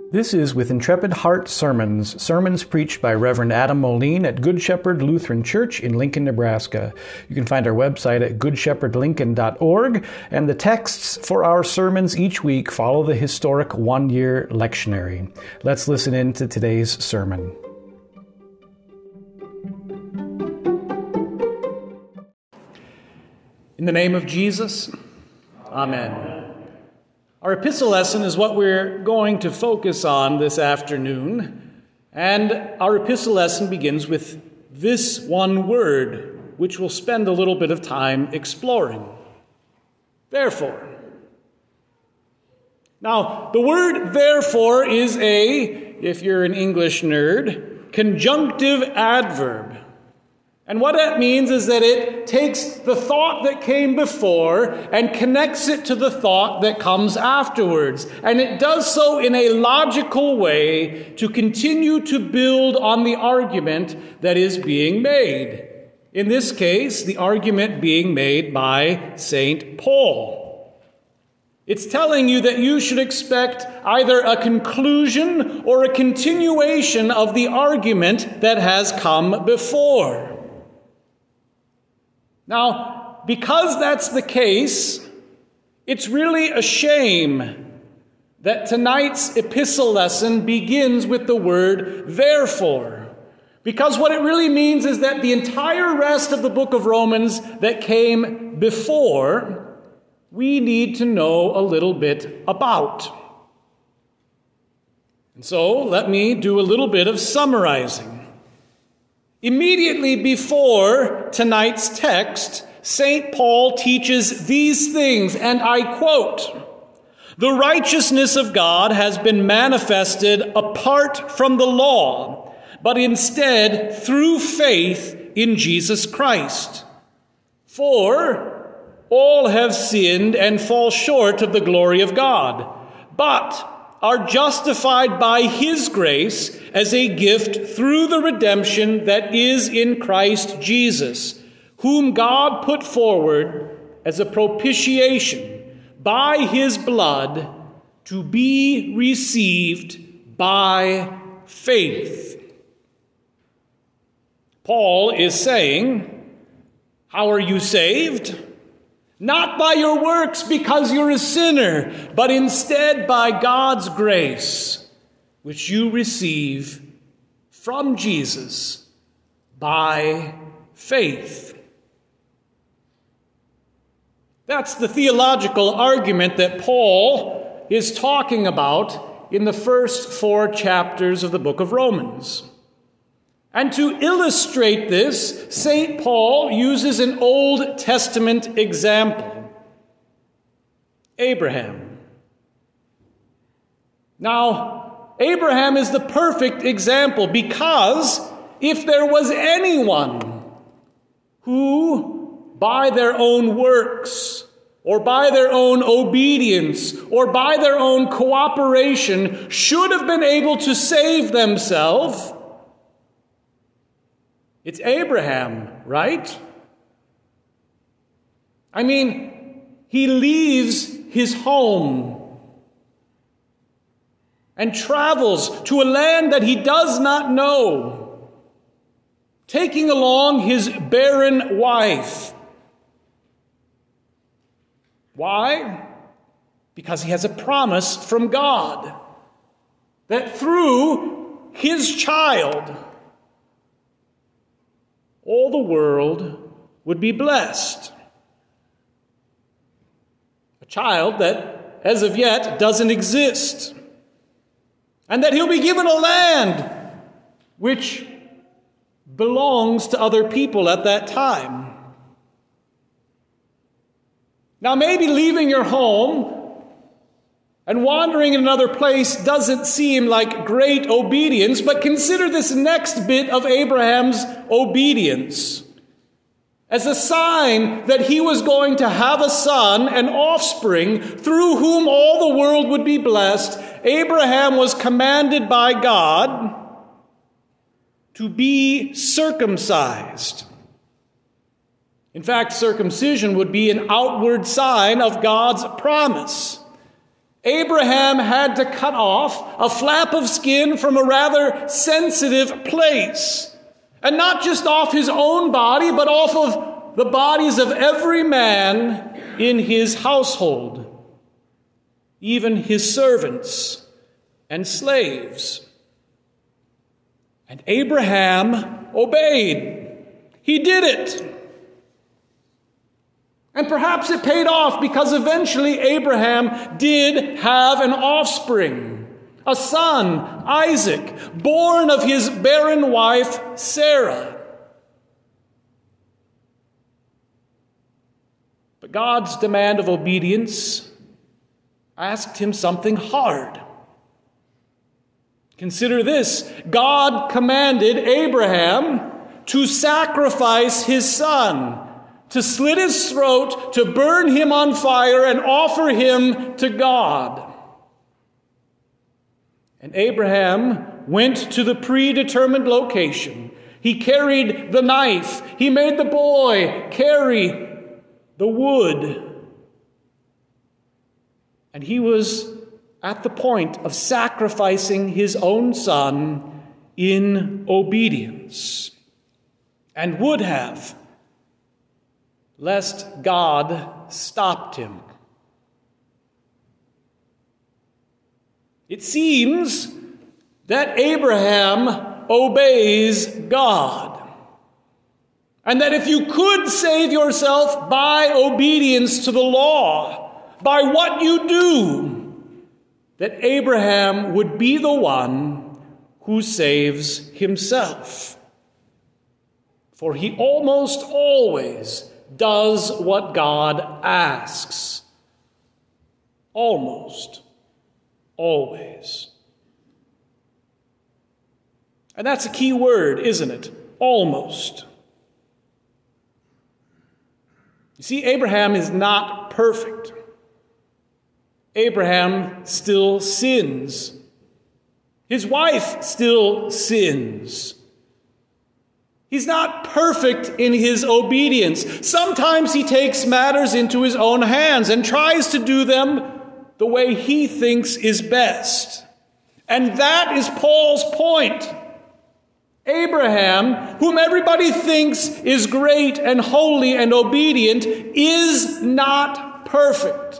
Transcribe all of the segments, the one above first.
This is With Intrepid Heart sermons preached by Reverend Adam Moline at Good Shepherd Lutheran Church in Lincoln, Nebraska. You can find our website at goodshepherdlincoln.org, and the texts for our sermons each week follow the historic one-year lectionary. Let's listen in to today's sermon. In the name of Jesus, Amen. Our epistle lesson is what we're going to focus on this afternoon, and our epistle lesson begins with this one word, which we'll spend a little bit of time exploring. Therefore. Now, the word therefore is if you're an English nerd, conjunctive adverb. And what that means is that it takes the thought that came before and connects it to the thought that comes afterwards. And it does so in a logical way to continue to build on the argument that is being made. In this case, the argument being made by St. Paul. It's telling you that you should expect either a conclusion or a continuation of the argument that has come before. Now, because that's the case, it's really a shame that tonight's epistle lesson begins with the word therefore. Because what it really means is that the entire rest of the book of Romans that came before, we need to know a little bit about. And so, let me do a little bit of summarizing. Immediately before tonight's text, St. Paul teaches these things, and I quote, "The righteousness of God has been manifested apart from the law, but instead through faith in Jesus Christ. For all have sinned and fall short of the glory of God, but are justified by His grace as a gift through the redemption that is in Christ Jesus, whom God put forward as a propitiation by His blood to be received by faith." Paul is saying, how are you saved? Not by your works because you're a sinner, but instead by God's grace, which you receive from Jesus by faith. That's the theological argument that Paul is talking about in the first 4 chapters of the book of Romans. And to illustrate this, St. Paul uses an Old Testament example. Abraham. Now, Abraham is the perfect example because if there was anyone who, by their own works, or by their own obedience, or by their own cooperation, should have been able to save themselves, it's Abraham, right? I mean, he leaves his home and travels to a land that he does not know, taking along his barren wife. Why? Because he has a promise from God that through his child, all the world would be blessed. A child that, as of yet, doesn't exist. And that he'll be given a land which belongs to other people at that time. Now, maybe leaving your home and wandering in another place doesn't seem like great obedience, but consider this next bit of Abraham's obedience as a sign that he was going to have a son, an offspring, through whom all the world would be blessed. Abraham was commanded by God to be circumcised. In fact, circumcision would be an outward sign of God's promise. Abraham had to cut off a flap of skin from a rather sensitive place. And not just off his own body, but off of the bodies of every man in his household, even his servants and slaves. And Abraham obeyed. He did it. And perhaps it paid off, because eventually Abraham did have an offspring, a son, Isaac, born of his barren wife, Sarah. But God's demand of obedience asked him something hard. Consider this. God commanded Abraham to sacrifice his son, to slit his throat, to burn him on fire, and offer him to God. And Abraham went to the predetermined location. He carried the knife. He made the boy carry the wood. And he was at the point of sacrificing his own son in obedience, and would have, lest God stopped him. It seems that Abraham obeys God, and that if you could save yourself by obedience to the law, by what you do, that Abraham would be the one who saves himself. For he almost always does what God asks. Almost always. And that's a key word, isn't it? Almost. You see, Abraham is not perfect. Abraham still sins. His wife still sins. He's not perfect in his obedience. Sometimes he takes matters into his own hands and tries to do them the way he thinks is best. And that is Paul's point. Abraham, whom everybody thinks is great and holy and obedient, is not perfect.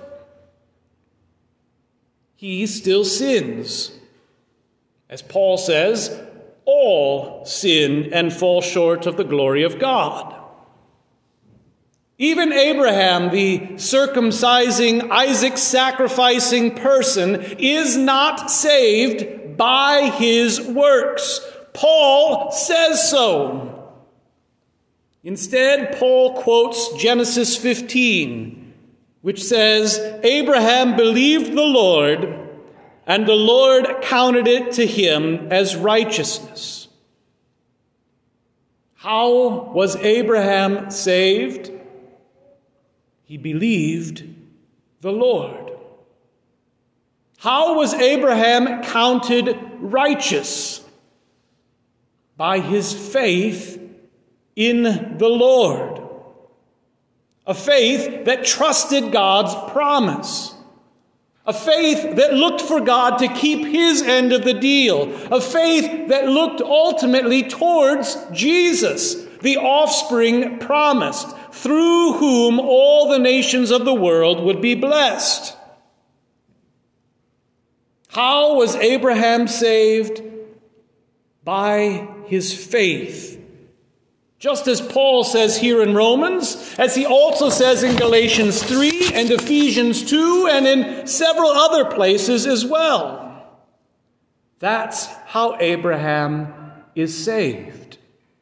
He still sins. As Paul says, all sin and fall short of the glory of God. Even Abraham, the circumcising, Isaac sacrificing person, is not saved by his works. Paul says so. Instead, Paul quotes Genesis 15, which says, Abraham believed the Lord, and the Lord counted it to him as righteousness. How was Abraham saved? He believed the Lord. How was Abraham counted righteous? By his faith in the Lord. A faith that trusted God's promise. A faith that looked for God to keep his end of the deal. A faith that looked ultimately towards Jesus, the offspring promised, through whom all the nations of the world would be blessed. How was Abraham saved? By his faith. Just as Paul says here in Romans, as he also says in Galatians 3 and Ephesians 2 and in several other places as well. That's how Abraham is saved.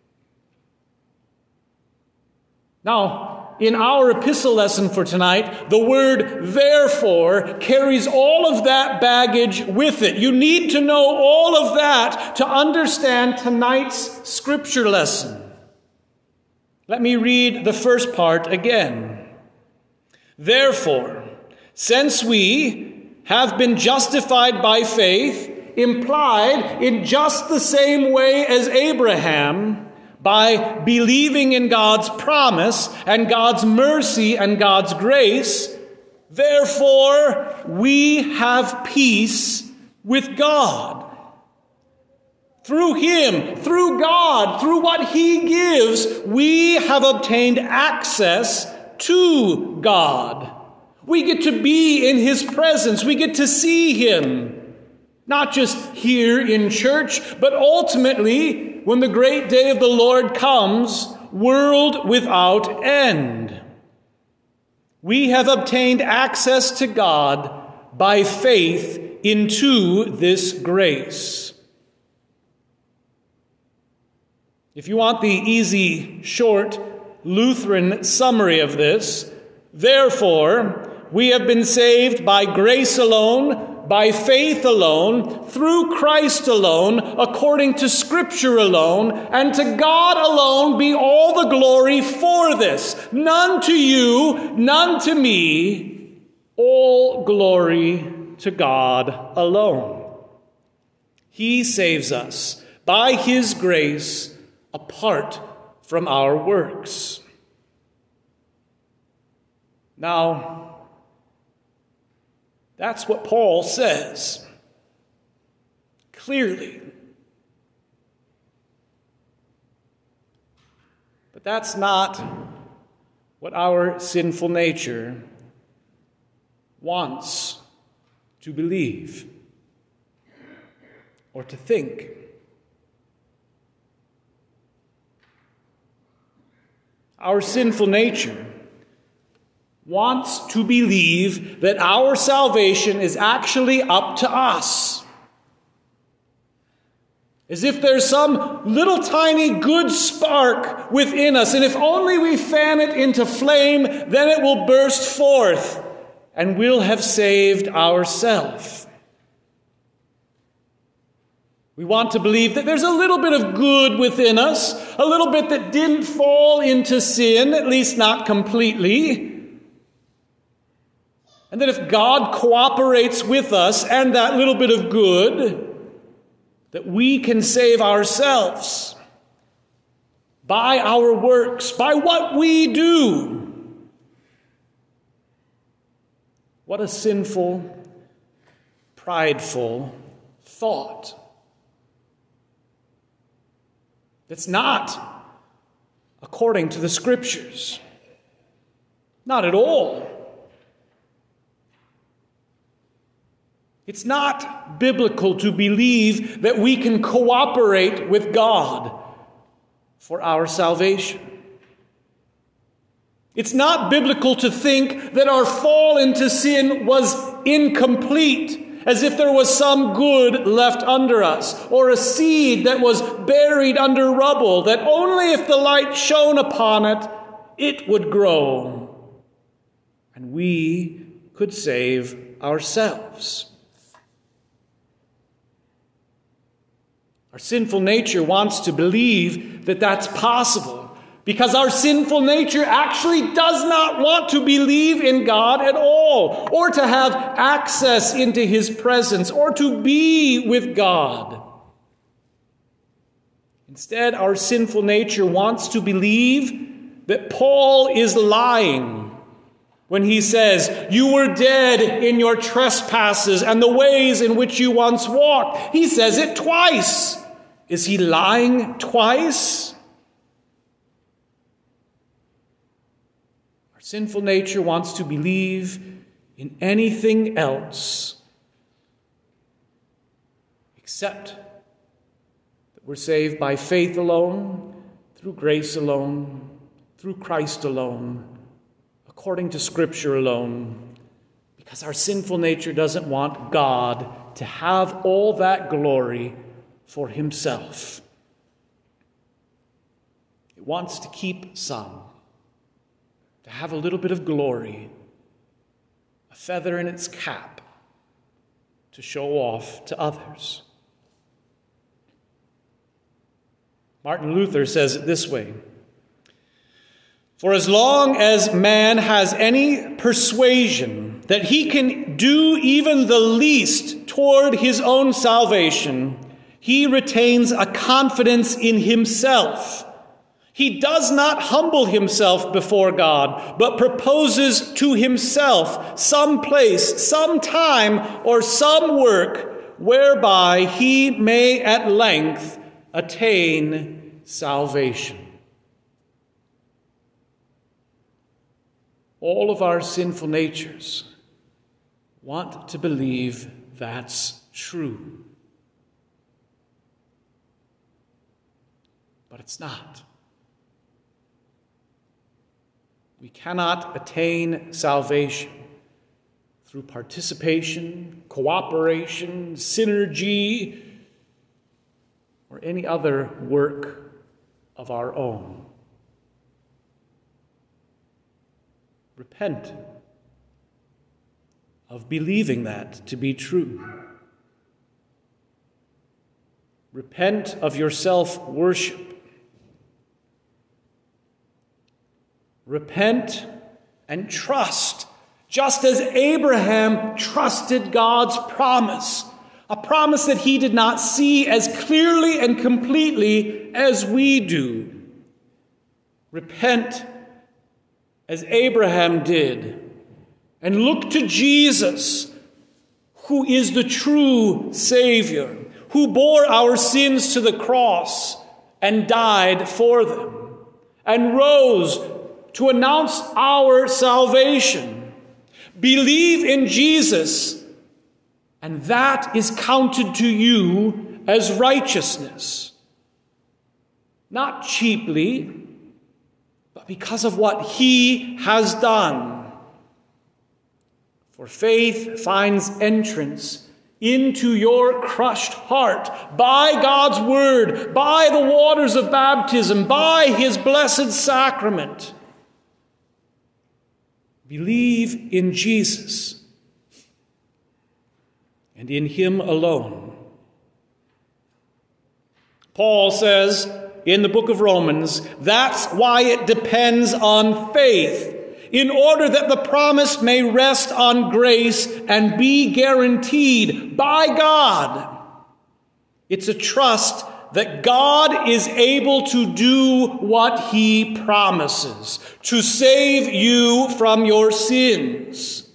Now, in our epistle lesson for tonight, the word therefore carries all of that baggage with it. You need to know all of that to understand tonight's scripture lesson. Let me read the first part again. Therefore, since we have been justified by faith, implied in just the same way as Abraham, by believing in God's promise and God's mercy and God's grace, Therefore, we have peace with God. Through him, through God, through what he gives, we have obtained access to God. We get to be in his presence. We get to see him, not just here in church, but ultimately when the great day of the Lord comes, world without end. We have obtained access to God by faith into this grace. If you want the easy, short Lutheran summary of this, therefore, we have been saved by grace alone, by faith alone, through Christ alone, according to Scripture alone, and to God alone be all the glory for this. None to you, none to me, all glory to God alone. He saves us by his grace apart from our works. Now, that's what Paul says clearly. But that's not what our sinful nature wants to believe or to think. Our sinful nature wants to believe that our salvation is actually up to us. As if there's some little tiny good spark within us, and if only we fan it into flame, then it will burst forth, and we'll have saved ourselves. We want to believe that there's a little bit of good within us, a little bit that didn't fall into sin, at least not completely. And that if God cooperates with us and that little bit of good, that we can save ourselves by our works, by what we do. What a sinful, prideful thought. That's not according to the Scriptures. Not at all. It's not biblical to believe that we can cooperate with God for our salvation. It's not biblical to think that our fall into sin was incomplete, as if there was some good left under us, or a seed that was buried under rubble, that only if the light shone upon it, it would grow, and we could save ourselves. Our sinful nature wants to believe that that's possible, because our sinful nature actually does not want to believe in God at all, or to have access into his presence, or to be with God. Instead, our sinful nature wants to believe that Paul is lying when he says, "You were dead in your trespasses and the ways in which you once walked." He says it twice. Is he lying twice? Our sinful nature wants to believe in anything else except that we're saved by faith alone, through grace alone, through Christ alone, according to Scripture alone, because our sinful nature doesn't want God to have all that glory for himself. It wants to keep some, to have a little bit of glory, a feather in its cap, to show off to others. Martin Luther says it this way: "For as long as man has any persuasion that he can do even the least toward his own salvation, he retains a confidence in himself. He does not humble himself before God, but proposes to himself some place, some time, or some work whereby he may at length attain salvation. All of our sinful natures want to believe that's true. But it's not. We cannot attain salvation through participation, cooperation, synergy, or any other work of our own. Repent of believing that to be true. Repent of your self-worship. Repent and trust, just as Abraham trusted God's promise, a promise that he did not see as clearly and completely as we do. Repent as Abraham did, and look to Jesus, who is the true Savior, who bore our sins to the cross and died for them, and rose to announce our salvation. Believe in Jesus, and that is counted to you as righteousness. Not cheaply, but because of what he has done. For faith finds entrance into your crushed heart by God's word, by the waters of baptism, by his blessed sacrament. Believe in Jesus and in him alone. Paul says in the book of Romans, that's why it depends on faith, in order that the promise may rest on grace and be guaranteed by God. It's a trust that God is able to do what he promises, to save you from your sins.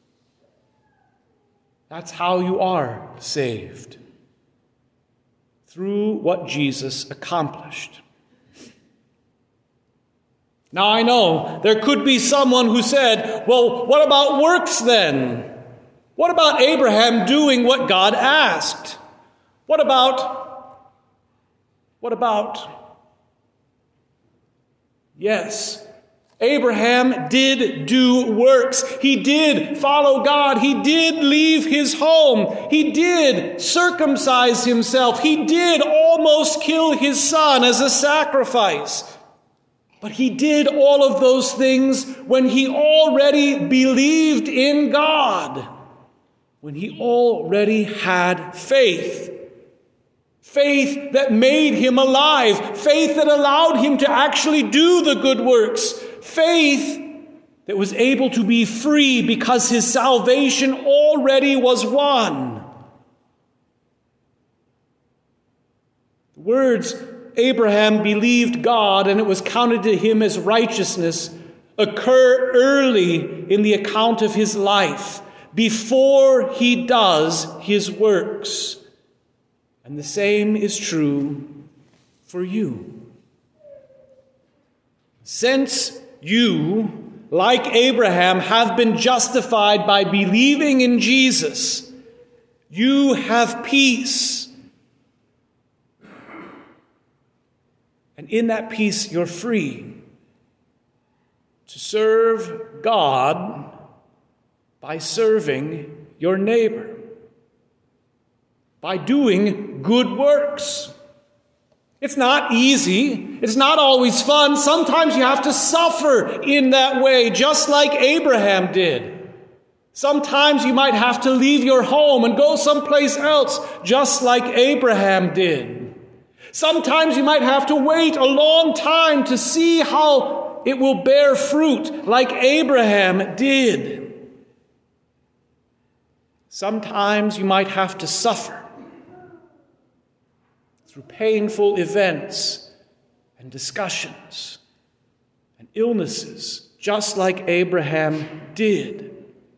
That's how you are saved, through what Jesus accomplished. Now I know there could be someone who said, well, what about works then? What about Abraham doing what God asked? What about? Yes, Abraham did do works. He did follow God. He did leave his home. He did circumcise himself. He did almost kill his son as a sacrifice. But he did all of those things when he already believed in God, when he already had faith. Faith that made him alive. Faith that allowed him to actually do the good works. Faith that was able to be free because his salvation already was won. The words, Abraham believed God and it was counted to him as righteousness, occur early in the account of his life, before he does his works. And the same is true for you. Since you, like Abraham, have been justified by believing in Jesus, you have peace. And in that peace, you're free to serve God by serving your neighbor, by doing good works. It's not easy. It's not always fun. Sometimes you have to suffer in that way, just like Abraham did. Sometimes you might have to leave your home and go someplace else, just like Abraham did. Sometimes you might have to wait a long time to see how it will bear fruit, like Abraham did. Sometimes you might have to suffer through painful events and discussions and illnesses, just like Abraham did.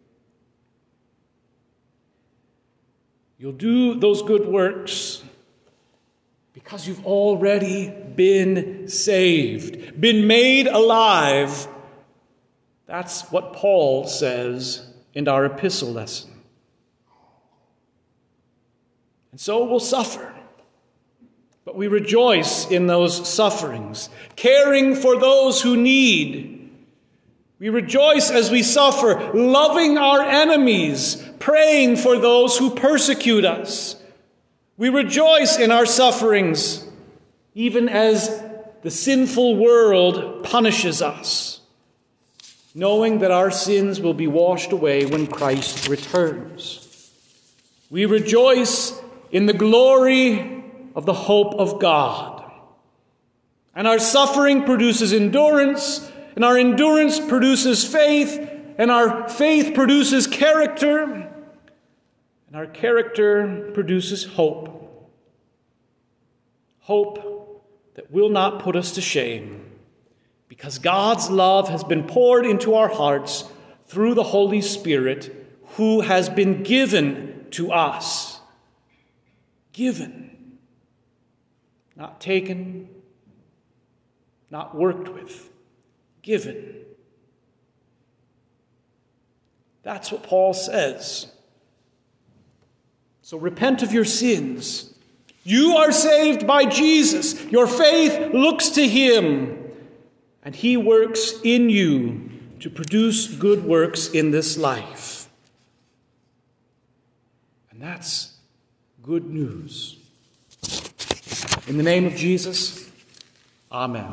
You'll do those good works because you've already been saved, been made alive. That's what Paul says in our epistle lesson. And so we'll suffer, but we rejoice in those sufferings, caring for those who need. We rejoice as we suffer, loving our enemies, praying for those who persecute us. We rejoice in our sufferings, even as the sinful world punishes us, knowing that our sins will be washed away when Christ returns. We rejoice in the glory of the hope of God. And our suffering produces endurance, and our endurance produces faith, and our faith produces character, and our character produces hope. Hope that will not put us to shame, because God's love has been poured into our hearts through the Holy Spirit, who has been given to us. Given, not taken, not worked with, given. That's what Paul says. So repent of your sins. You are saved by Jesus. Your faith looks to him, and he works in you to produce good works in this life. And that's good news. In the name of Jesus, amen.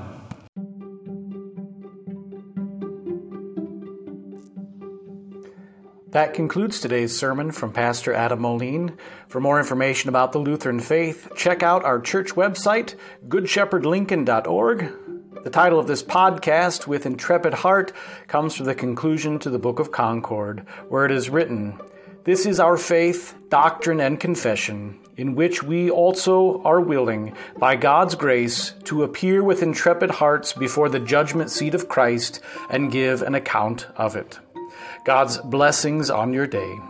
That concludes today's sermon from Pastor Adam Moline. For more information about the Lutheran faith, check out our church website, goodshepherdlincoln.org. The title of this podcast, With Intrepid Heart, comes from the conclusion to the Book of Concord, where it is written, "This is our faith, doctrine, and confession, in which we also are willing, by God's grace, to appear with intrepid hearts before the judgment seat of Christ and give an account of it." God's blessings on your day.